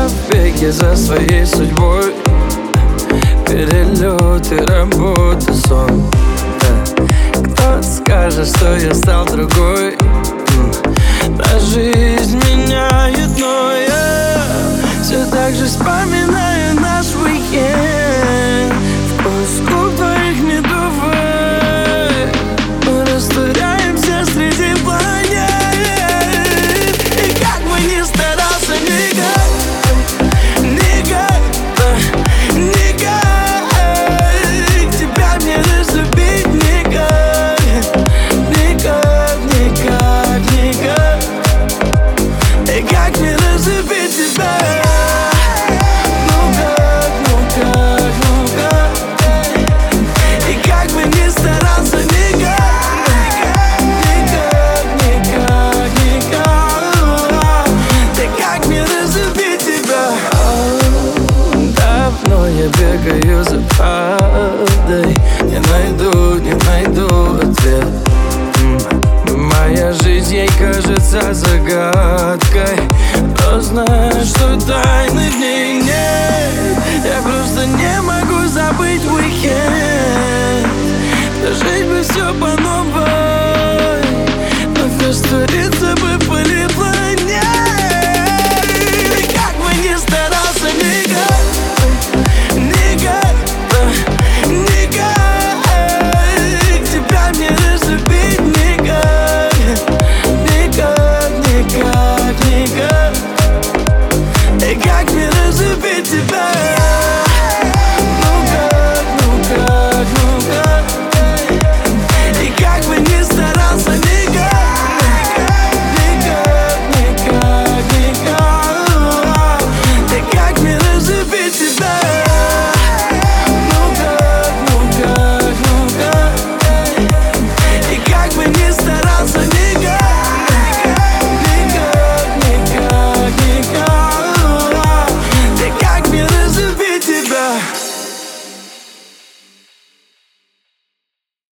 Я в беге за своей судьбой. Перелеты, работа, сон. Кто скажет, что я стал другой? Да жизнь меняет, но я все так же вспоминаю наш уикенд. Вкус губ твоих медовых. Мы растворяемся среди планет. И как бы ни старался, никак тебя мне разлюбить никак. И как мне разлюбить тебя? И как бы ни старался, ты как мне разлюбить тебя? Давно я бегаю за правдой, не найду ответ. Моя жизнь ей кажется загадкой, но знаю, что тайны в ней нет. Я просто не могу забыть уикенд. Прожить бы все по новой, вновь раствориться бы в пыли планет. И как бы ни старался, тебя мне разлюбить никак. И как мне разлюбить тебя?